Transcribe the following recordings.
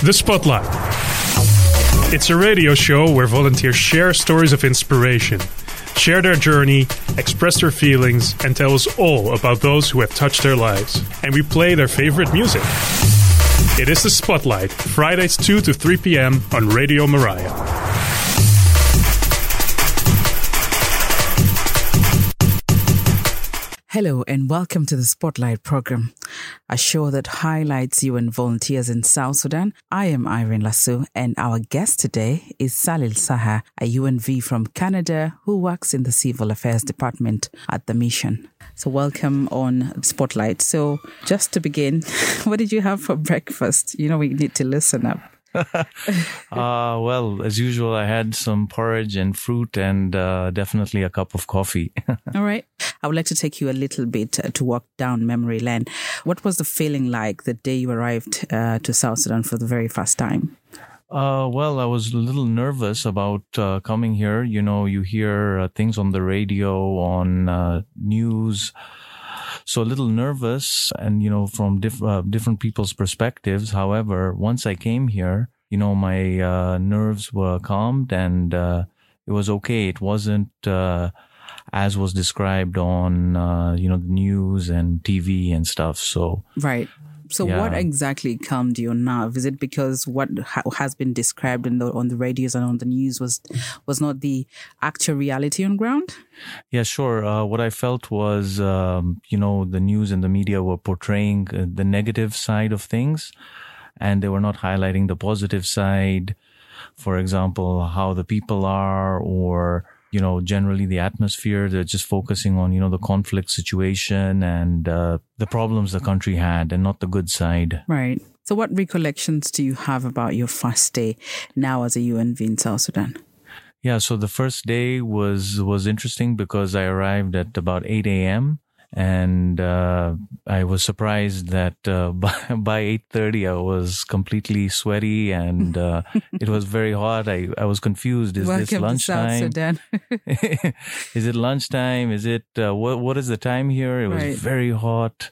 The Spotlight. It's a radio show where volunteers share stories of inspiration, share their journey, express their feelings, and tell us all about those who have touched their lives. And we play their favorite music. It is The Spotlight, Fridays 2 to 3 p.m. on Radio Mariah. Hello and welcome to the Spotlight program, a show that highlights UN volunteers in South Sudan. I am Irene Lasso, and our guest today is Salil Saha, a UNV from Canada who works in the Civil Affairs Department at the mission. So welcome on Spotlight. So just to begin, what did you have for breakfast? You know, we need to listen up. Well, as usual, I had some porridge and fruit and definitely a cup of coffee. All right. I would like to take you a little bit to walk down memory lane. What was the feeling like the day you arrived to South Sudan for the very first time? Well, I was a little nervous about coming here. You know, you hear things on the radio, on news. So a little nervous and, you know, from different people's perspectives. However, once I came here, you know, my nerves were calmed and it was okay. It wasn't as was described on, you know, the news and TV and stuff. So right. So yeah. What exactly calmed your nerve? Is it because what has been described on the radios and on the news was not the actual reality on ground? Yeah, sure. What I felt was, you know, the news and the media were portraying the negative side of things, and they were not highlighting the positive side. For example, how the people are, or you know, generally the atmosphere. They're just focusing on, you know, the conflict situation and the problems the country had and not the good side. Right. So what recollections do you have about your first day now as a UNV in South Sudan? Yeah, so the first day was interesting because I arrived at about 8 a.m. and I was surprised that by 8:30 I was completely sweaty and it was very hot. I was confused. Is Welcome this lunchtime? To South Sudan. Is it lunchtime? Is it what is the time here? It was right. very hot,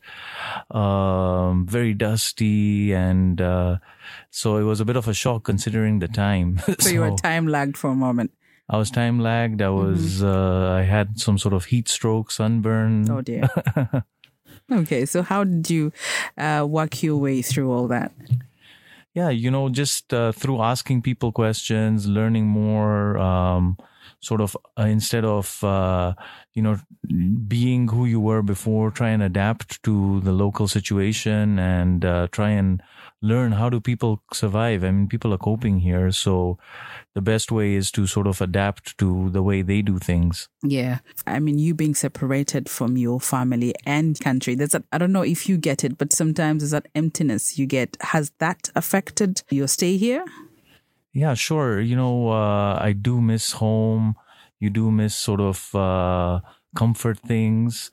very dusty, and so it was a bit of a shock considering the time. So you were time lagged for a moment. I was time lagged. I was, I had some sort of heat stroke, sunburn. Oh dear. Okay. So how did you work your way through all that? Yeah, you know, just through asking people questions, learning more, sort of instead of, you know, being who you were before, try and adapt to the local situation and try and learn how do people survive. I mean, people are coping here. So the best way is to sort of adapt to the way they do things. Yeah. I mean, you being separated from your family and country, I don't know if you get it, but sometimes there's that emptiness you get. Has that affected your stay here? Yeah, sure. You know, I do miss home. You do miss sort of comfort things.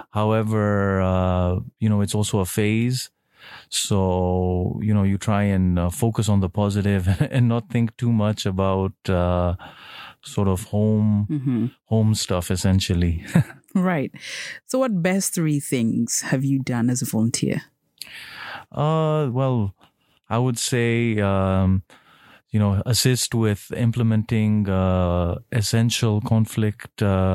However, you know, it's also a phase. So, you know, you try and focus on the positive and not think too much about sort of home stuff, essentially. Right. So what best 3 things have you done as a volunteer? Well, I would say, you know, assist with implementing essential conflict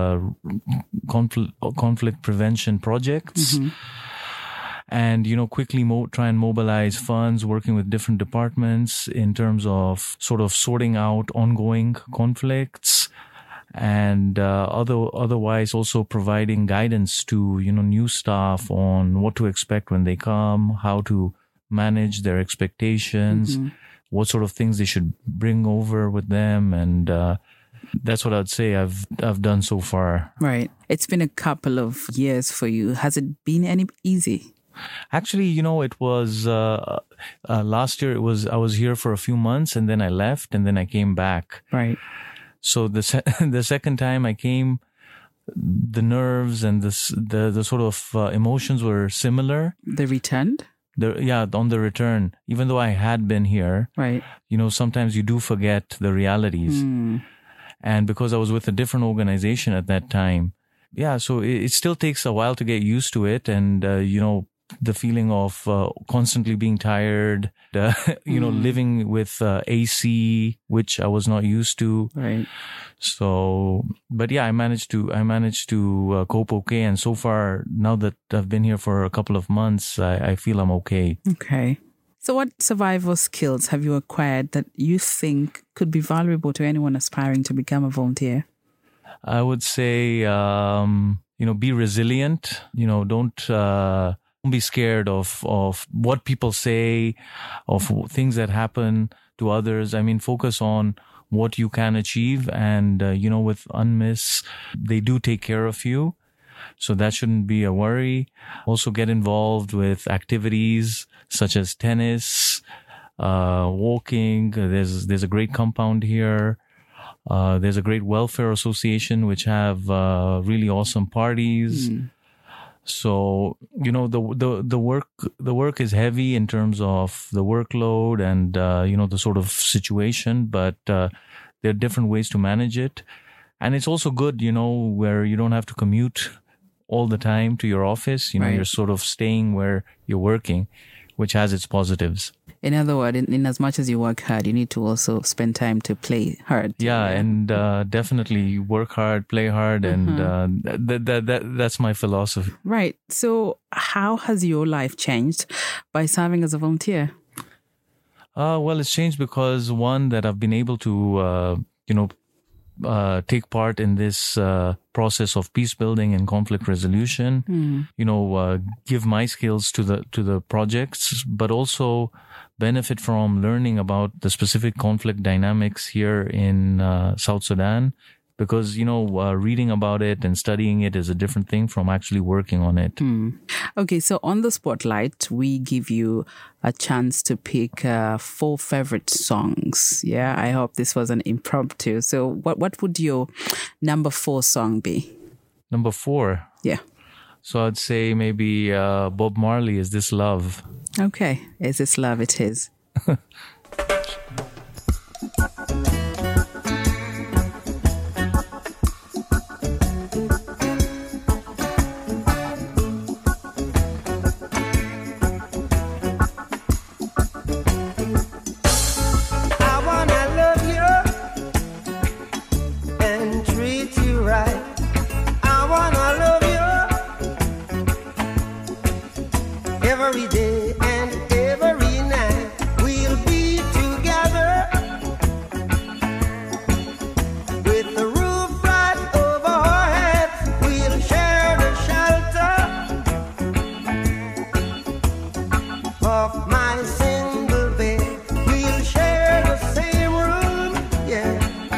prevention projects. And, you know, quickly try and mobilize funds, working with different departments in terms of sort of sorting out ongoing conflicts and otherwise also providing guidance to, you know, new staff on what to expect when they come, how to manage their expectations, what sort of things they should bring over with them. And that's what I'd say I've done so far. Right. It's been a couple of years for you. Has it been any easy? Actually, you know, it was last year. I was here for a few months and then I left and then I came back. Right. So the second time I came, the nerves and the sort of emotions were similar. They returned? On the return, even though I had been here, right? You know, sometimes you do forget the realities. And because I was with a different organization at that time, yeah, so it still takes a while to get used to it. And, you know, the feeling of constantly being tired, living with AC, which I was not used to. Right. So, but yeah, I managed to cope okay. And so far, now that I've been here for a couple of months, I feel I'm okay. Okay. So what survival skills have you acquired that you think could be valuable to anyone aspiring to become a volunteer? I would say, be resilient. Don't be scared of what people say, of things that happen to others. I mean, focus on what you can achieve. And, with UNMISS, they do take care of you. So that shouldn't be a worry. Also get involved with activities such as tennis, walking. There's a great compound here. There's a great welfare association which have really awesome parties. So, the work is heavy in terms of the workload and, the sort of situation, but there are different ways to manage it. And it's also good, where you don't have to commute all the time to your office. Right. You're sort of staying where you're working, which has its positives. In other words, in as much as you work hard, you need to also spend time to play hard. Yeah, and definitely work hard, play hard, and that's my philosophy. Right. So how has your life changed by serving as a volunteer? Well, it's changed because, one, that I've been able to, take part in this process of peace building and conflict resolution, give my skills to the projects, but also benefit from learning about the specific conflict dynamics here in South Sudan, because, reading about it and studying it is a different thing from actually working on it. Okay, so on the Spotlight, we give you a chance to pick 4 favorite songs. Yeah, I hope this was an impromptu. So what would your number 4 song be? Number 4? Yeah. So I'd say maybe Bob Marley, Is This Love? Okay, Is This Love it is. Every day and every night we'll be together, with the roof right over our heads. We'll share the shelter of my single bed. We'll share the same room, yeah.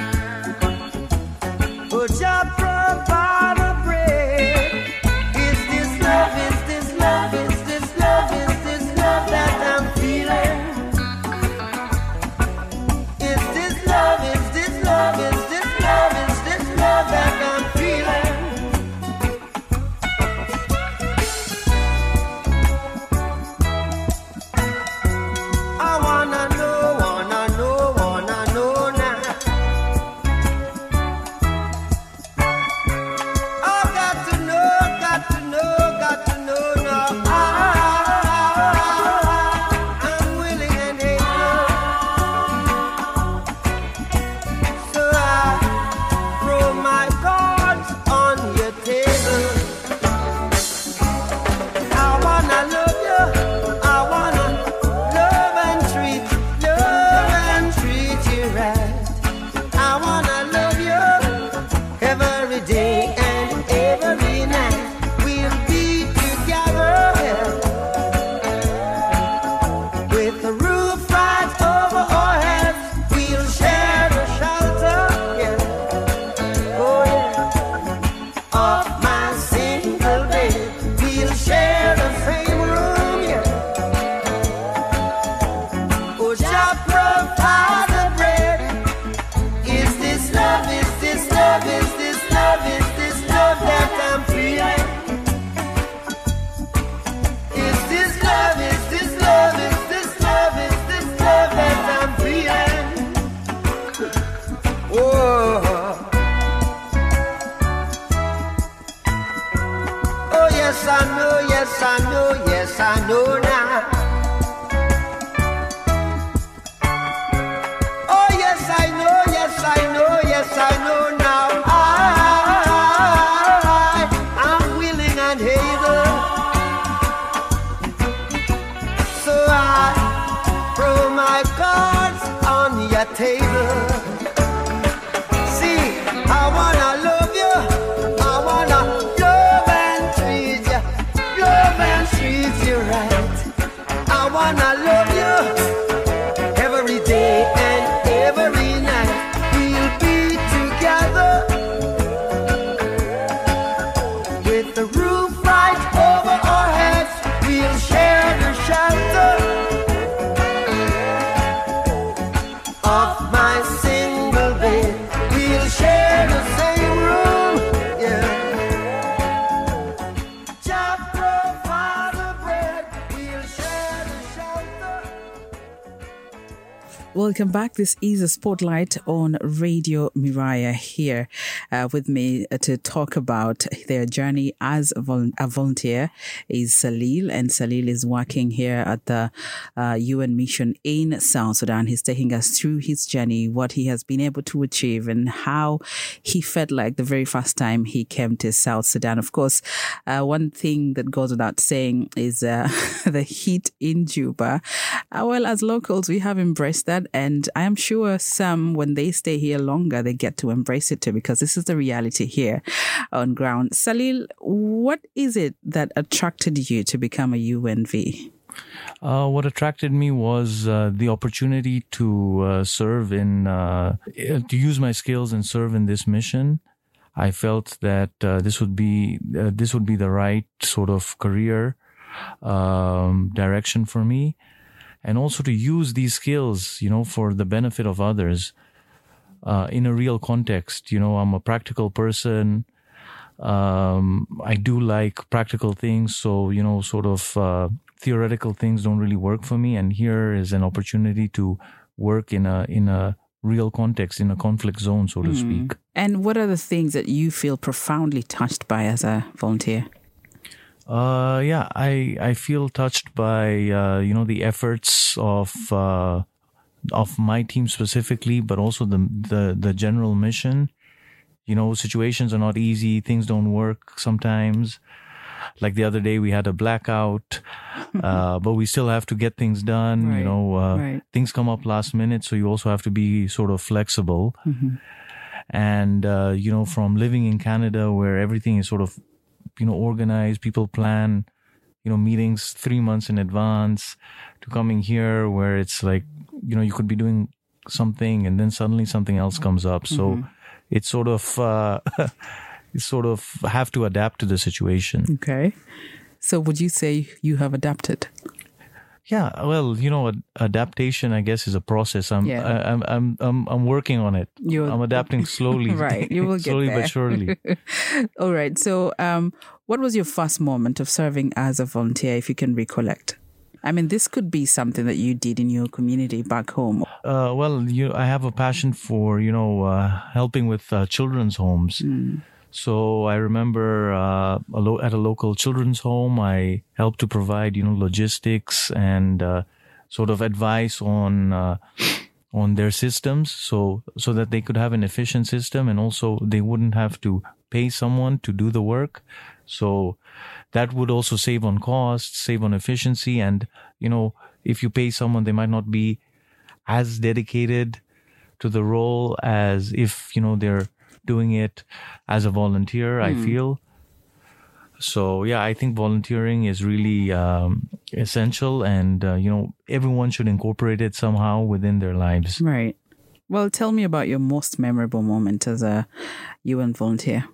But just provide a bread. Is this love? Is this love? Is this love? Is this love that I'm feeling? Is this love? Is this love? Is this love? Is this love that I'm feeling? table. See, I wanna love you. I wanna love and treat you. Love and treat you right. I wanna love you every day and every night. We'll be together with the roof right over our heads. We'll share the shelter of my single bed. We'll share the same room, yeah. Jah provide the bread. We'll share the shelter. Welcome back. This is a Spotlight on Radio Moriah. Here with me to talk about their journey as a volunteer is Salil, and Salil is working here at the UN mission in South Sudan. He's taking us through his journey, what he has been able to achieve, and how he felt like the very first time he came to South Sudan. Of course, one thing that goes without saying is the heat in Juba. Well, as locals, we have embraced that, and I am sure some, when they stay here longer, they get to embrace it too, because this is the reality here on ground. Salil, what is it that attracted you to become a UNV? What attracted me was the opportunity to serve to use my skills and serve in this mission. I felt that this would be the right sort of career direction for me, and also to use these skills, for the benefit of others in a real context. I'm a practical person. I do like practical things, so theoretical things don't really work for me, and here is an opportunity to work in a real context, in a conflict zone, so to speak. And what are the things that you feel profoundly touched by as a volunteer? I feel touched by the efforts of my team specifically, but also the general mission. Situations are not easy. Things don't work sometimes. Like the other day, we had a blackout, but we still have to get things done. Right. Things come up last minute, so you also have to be sort of flexible. Mm-hmm. And, from living in Canada where everything is sort of, organized, people plan, meetings 3 months in advance, to coming here where it's like, you could be doing something and then suddenly something else comes up. So it's sort of, have to adapt to the situation. Okay. So would you say you have adapted? Yeah, well, adaptation, I guess, is a process. I'm working on it. I'm adapting slowly. Right, you will get slowly there. But surely. All right. So, what was your first moment of serving as a volunteer, if you can recollect? I mean, this could be something that you did in your community back home. I have a passion for helping with children's homes. So I remember at a local children's home, I helped to provide, logistics and sort of advice on their systems, so that they could have an efficient system, and also they wouldn't have to pay someone to do the work. So that would also save on costs, save on efficiency, and if you pay someone, they might not be as dedicated to the role as if they're doing it as a volunteer, I feel. So, I think volunteering is really essential, and, everyone should incorporate it somehow within their lives. Right. Well, tell me about your most memorable moment as a UN volunteer.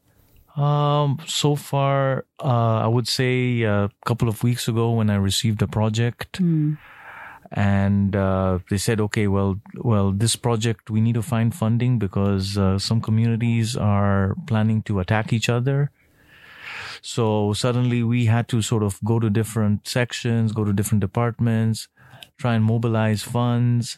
So far, I would say a couple of weeks ago when I received a project. And they said, okay, well, this project, we need to find funding because some communities are planning to attack each other. So suddenly we had to sort of go to different sections, go to different departments, try and mobilize funds,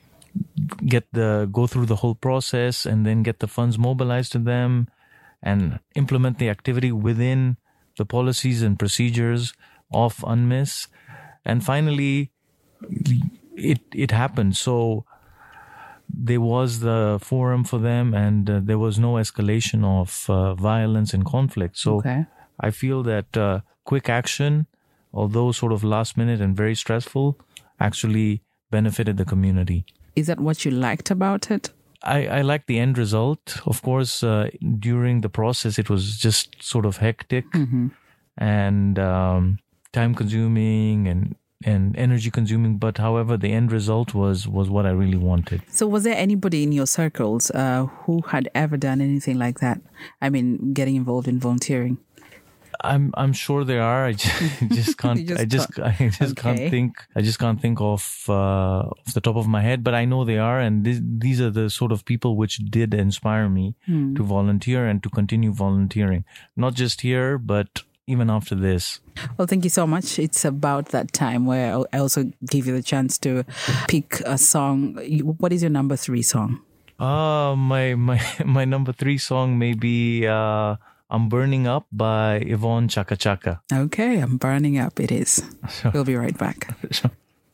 go through the whole process, and then get the funds mobilized to them and implement the activity within the policies and procedures of UNMISS. And finally, it happened. So there was the forum for them, and there was no escalation of violence and conflict. So I feel that quick action, although sort of last minute and very stressful, actually benefited the community. Is that what you liked about it? I liked the end result. Of course, during the process, it was just sort of hectic and time-consuming and energy-consuming. But however, the end result was what I really wanted. So was there anybody in your circles who had ever done anything like that? I mean, getting involved in volunteering? I'm sure there are. I just can't. Can't think. I just can't think off the top of my head. But I know they are, and these are the sort of people which did inspire me to volunteer and to continue volunteering. Not just here, but even after this. Well, thank you so much. It's about that time where I also gave you the chance to pick a song. What is your number 3 song? My number 3 song may be I'm Burning Up by Yvonne Chaka Chaka. Okay, I'm Burning Up. It is. Sure. We'll be right back. Sure.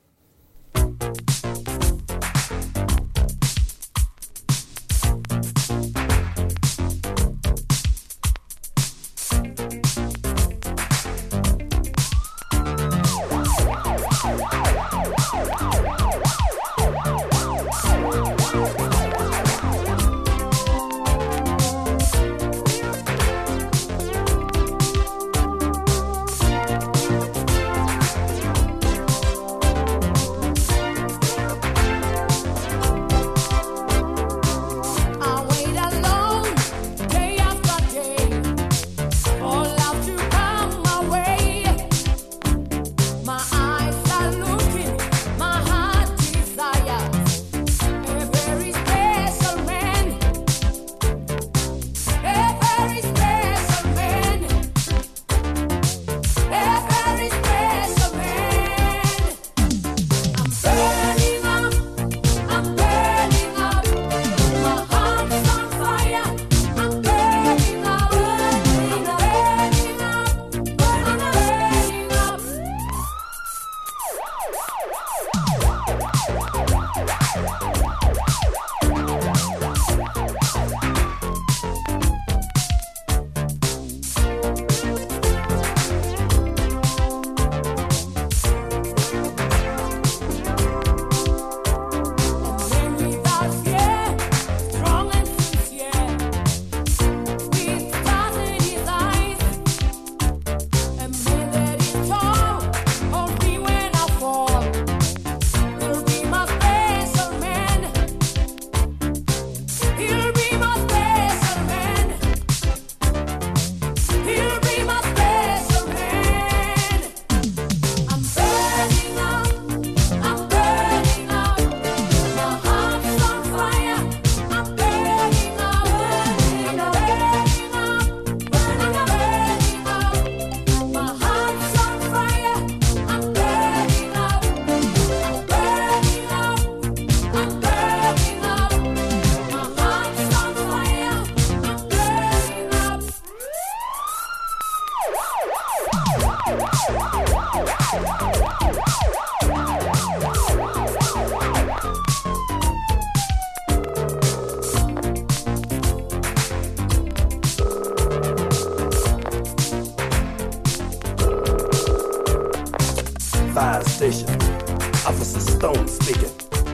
Fire station. Officer Stone speaking.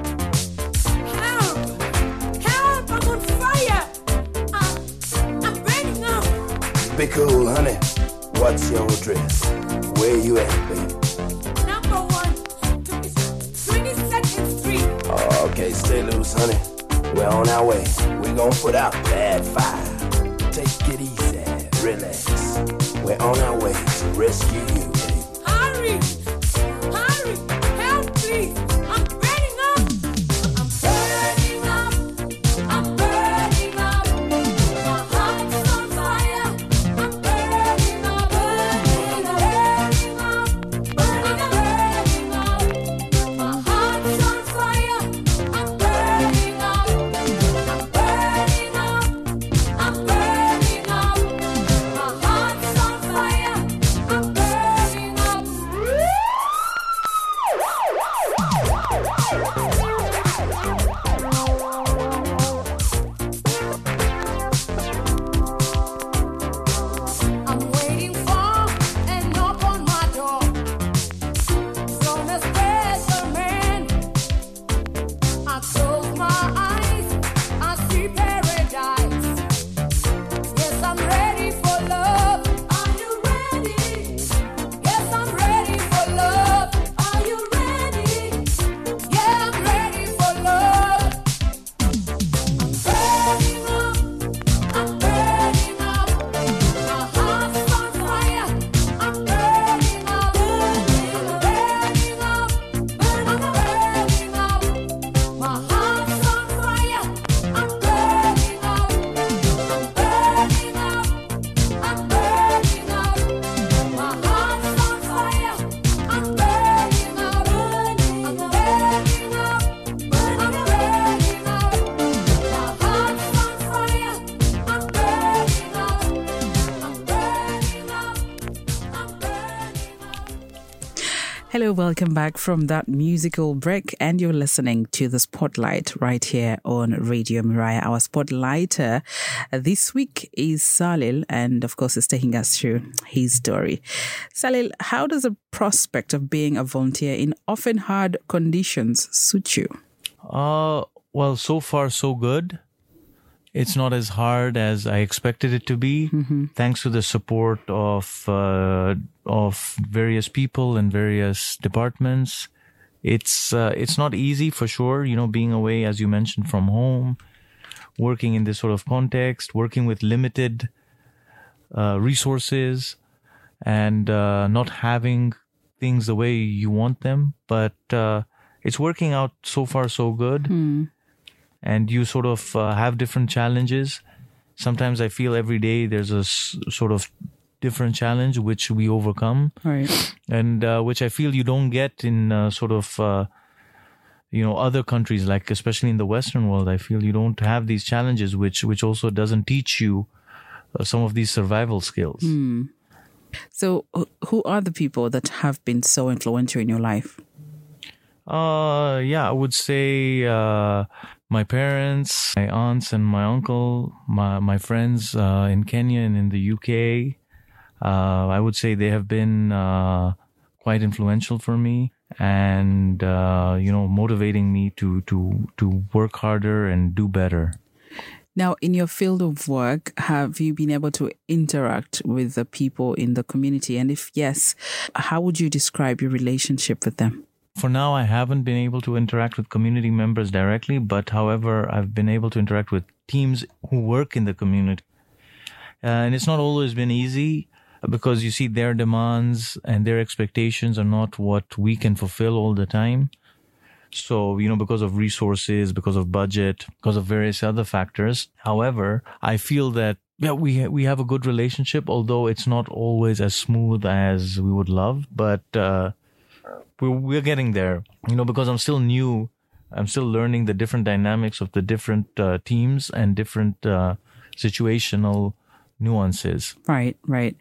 Help! Help! I'm on fire! I'm burning up! Be cool, honey. What's your address? Where you at, baby? Number 1, 22nd Street. Okay, stay loose, honey. We're on our way. We're gonna put out that fire. Take it easy. Relax. We're on our way to rescue you, baby. Hurry! Hurry! Help, please! I'm burning up! I'm burning up! I'm burning up! My heart's on fire! I'm burning up! Burning up! Burning up! Burning up! My heart's on fire! I'm burning up! I'm burning up! I'm burning up! My heart's on fire! I'm burning up! I'm waiting for a knock on my door from a special man. I Hello, welcome back from that musical break, and you're listening to The Spotlight right here on Radio Mariah. Our spotlighter this week is Salil, and of course is taking us through his story. Salil, how does the prospect of being a volunteer in often hard conditions suit you? Well, so far so good. It's not as hard as I expected it to be, thanks to the support of various people and various departments. It's not easy for sure, being away, as you mentioned, from home, working in this sort of context, working with limited resources, and not having things the way you want them. But it's working out so far so good. And you sort of have different challenges. Sometimes I feel every day there's a sort of different challenge which we overcome. Right. And which I feel you don't get in other countries, like especially in the Western world. I feel you don't have these challenges, which also doesn't teach you some of these survival skills. So who are the people that have been so influential in your life? I would say my parents, my aunts and my uncle, my friends in Kenya and in the UK. I would say they have been quite influential for me, and motivating me to work harder and do better. Now, in your field of work, have you been able to interact with the people in the community? And if yes, how would you describe your relationship with them? For now, I haven't been able to interact with community members directly, but however, I've been able to interact with teams who work in the community. And it's not always been easy, because you see their demands and their expectations are not what we can fulfill all the time. So, because of resources, because of budget, because of various other factors. However, I feel that we have a good relationship, although it's not always as smooth as we would love, but we're getting there, because I'm still new. I'm still learning the different dynamics of the different teams and different situational nuances. Right.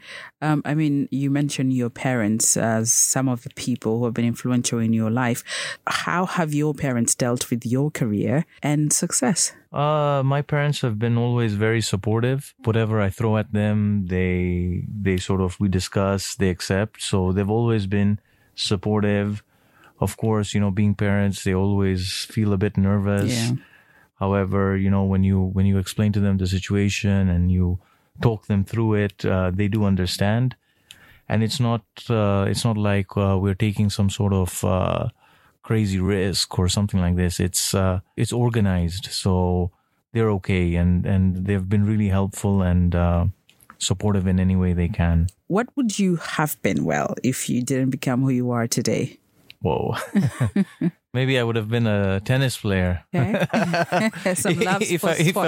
You mentioned your parents as some of the people who have been influential in your life. How have your parents dealt with your career and success? My parents have been always very supportive. Whatever I throw at them, we discuss, they accept. So they've always been supportive. Of course, being parents, they always feel a bit nervous. Yeah. However, when you explain to them the situation and you talk them through it, they do understand. And it's not like we're taking some sort of crazy risk or something like this. It's organized, so they're okay, and they've been really helpful and supportive in any way they can. What would you have been, if you didn't become who you are today? Whoa. Maybe I would have been a tennis player. Okay. Some love if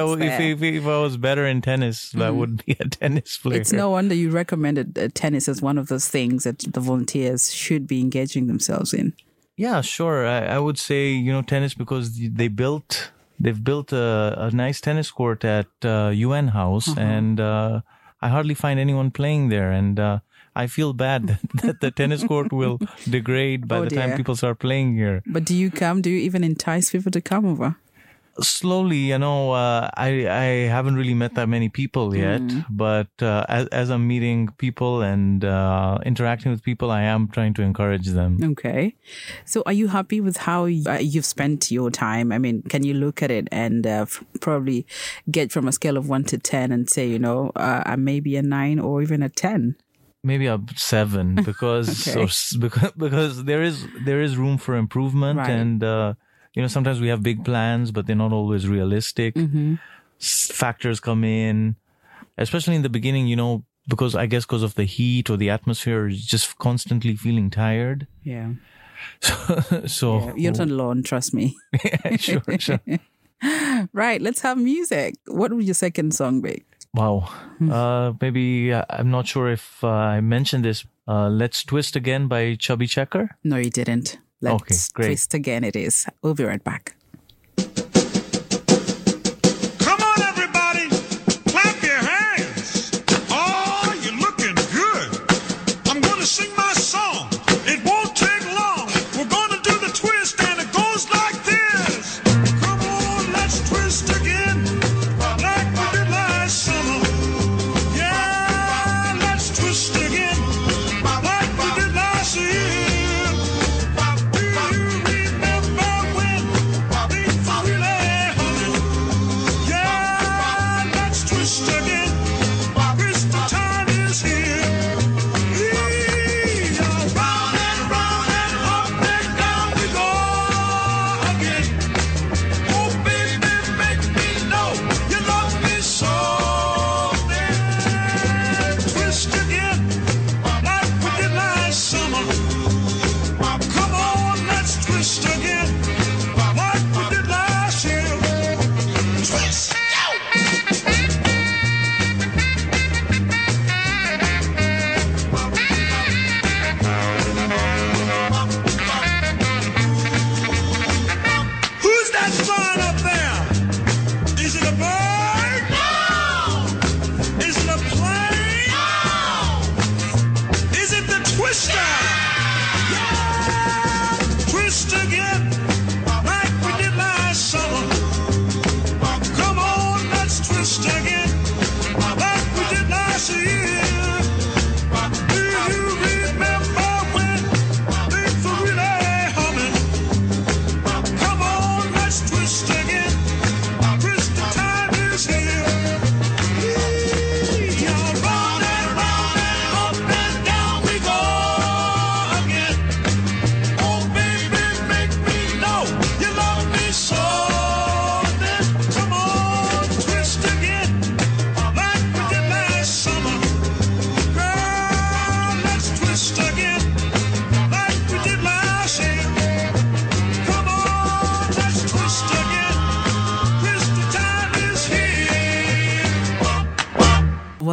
I was better in tennis, I would be a tennis player. It's no wonder you recommended tennis as one of those things that the volunteers should be engaging themselves in. Yeah, sure. I would say, tennis, because they've built a nice tennis court at UN House, and I hardly find anyone playing there, and I feel bad that the tennis court will degrade by the time people start playing here. But do you even entice people to come over? Slowly, I haven't really met that many people yet, but as I'm meeting people and interacting with people, I am trying to encourage them. Okay. So are you happy with how you've spent your time? I mean, can you look at it and probably get from a scale of 1 to 10 and say, maybe a 9 or even a 10? Maybe a 7, because because there is room for improvement, right. And sometimes we have big plans, but they're not always realistic. Factors come in, especially in the beginning, because of the heat or the atmosphere, just constantly feeling tired. Yeah. So yeah, you're not alone, trust me. Sure. Right, let's have music. What would your second song be? Wow. Maybe, I'm not sure if I mentioned this. Let's Twist Again by Chubby Checker. No, you didn't. Let's Twist Again it is. We'll be right back. Come on, everybody. Clap your hands. Oh, you're looking good. I'm going to sing my song. It won't take long.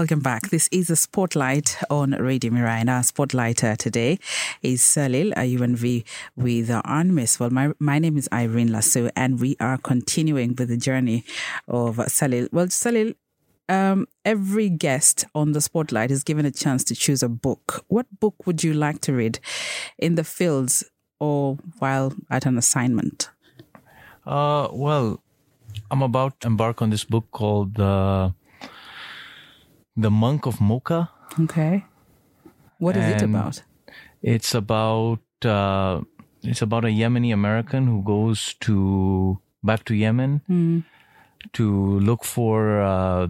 welcome back. This is a Spotlight on Radio Mirai, and our spotlighter today is Salil, a UNV with UNMISS. Well, my name is Irene Lasso, and we are continuing with the journey of Salil. Well, Salil, every guest on the Spotlight is given a chance to choose a book. What book would you like to read in the fields or while at an assignment? Well, I'm about to embark on this book called The Monk of Mocha. Okay. What is it about? It's about a Yemeni American who goes back to Yemen to look for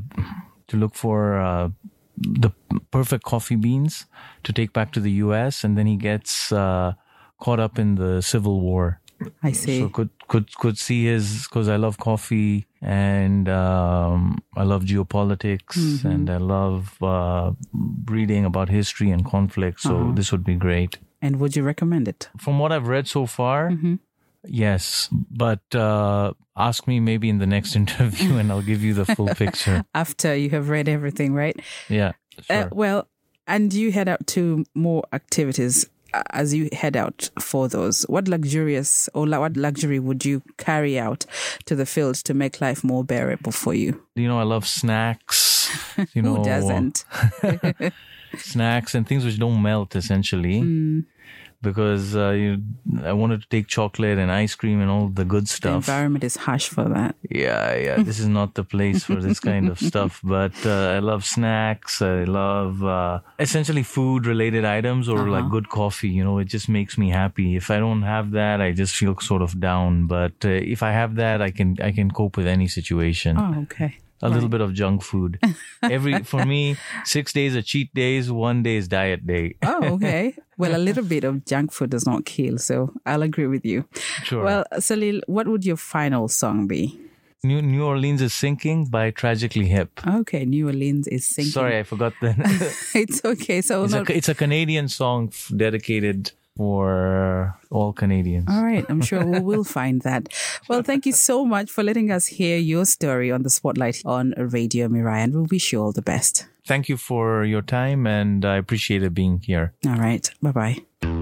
the perfect coffee beans to take back to the U.S. and then he gets caught up in the Civil War. I see. So could see because I love coffee and I love geopolitics and I love reading about history and conflict. So this would be great. And would you recommend it? From what I've read so far, yes. But ask me maybe in the next interview and I'll give you the full picture. After you have read everything, right? Yeah, sure. Well, and you head out to more activities. As you head out for those, what luxurious or what luxury would you carry out to the fields to make life more bearable for you? I love snacks. Who doesn't? Snacks and things which don't melt, essentially. Because I wanted to take chocolate and ice cream and all the good stuff. The environment is harsh for that. Yeah. This is not the place for this kind of stuff. But I love snacks. I love essentially food-related items or like good coffee. It just makes me happy. If I don't have that, I just feel sort of down. But if I have that, I can cope with any situation. Oh, okay. A little bit of junk food. For me, 6 days are cheat days, 1 day is diet day. Oh, okay. Well, a little bit of junk food does not kill, so I'll agree with you. Sure. Well, Salil, what would your final song be? New Orleans is Sinking by Tragically Hip. Okay, New Orleans is Sinking. Sorry, I forgot the... It's okay. So it's a Canadian song dedicated for all Canadians. All right. I'm sure we will find that. Well, thank you so much for letting us hear your story on the Spotlight on Radio Mirai, and we'll wish you all the best. Thank you for your time, and I appreciated being here. All right. Bye-bye.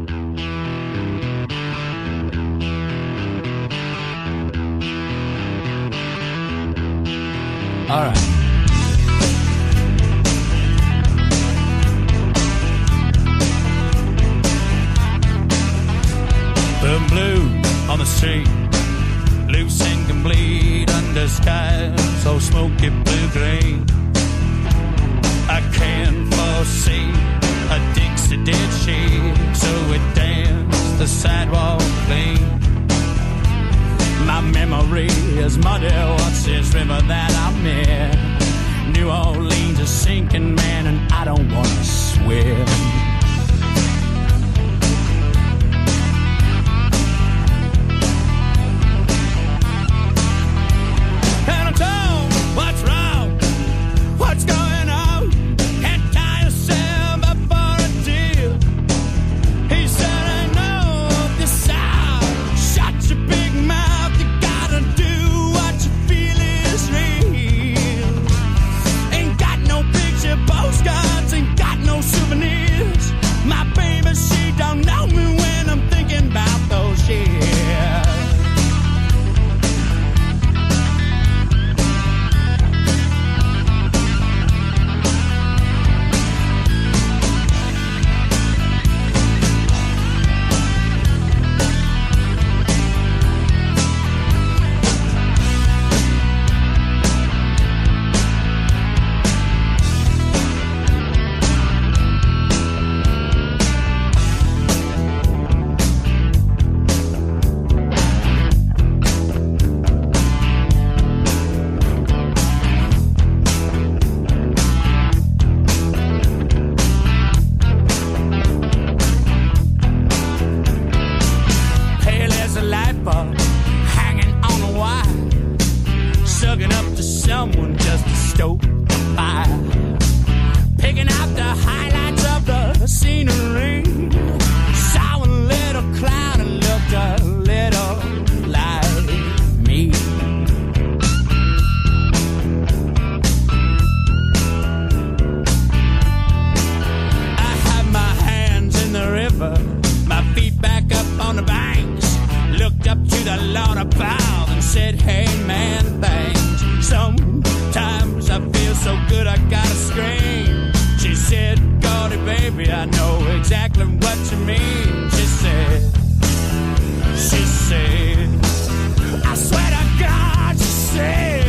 All right. The blue on the street, loose and complete under skies so smoky blue-green. I can't foresee a Dixie did shake, so it danced the sidewalk clean. My memory is muddy, what's this river that I'm in? New Orleans is sinking, man, and I don't want to swim. What's wrong? What's going on? Can't tie yourself up for a deal. He said, I know the sound. Shut your big mouth. You gotta do what you feel is real. Ain't got no picture postcards, ain't got no souvenirs. My baby, she don't know me when I'm thinking about those years. Someone just to stoke the fire, picking out the highlights of the scenery. Saw a little cloud and looked a little like me. said, hey man, thanks. Sometimes I feel so good I gotta scream. She said, Gordy, baby, I know exactly what you mean. She said, I swear to God, she said,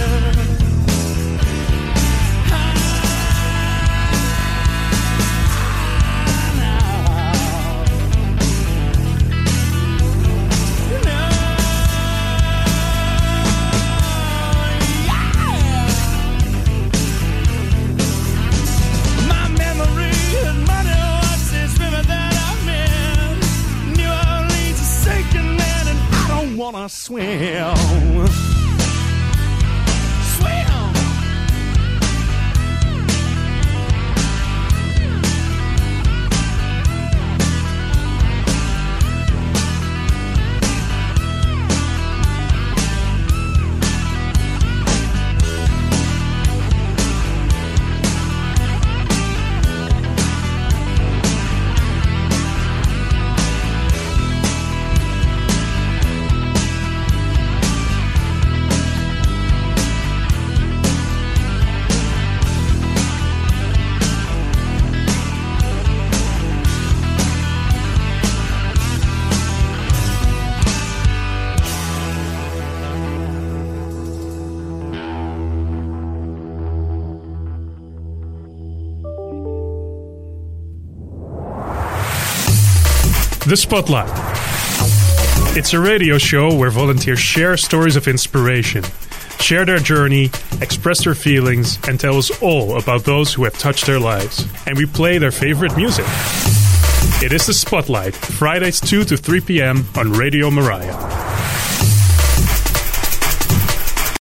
wanna swim. The Spotlight. It's a radio show where volunteers share stories of inspiration, share their journey, express their feelings, and tell us all about those who have touched their lives. And we play their favorite music. It is The Spotlight, Fridays 2 to 3 p.m. on Radio Mariah.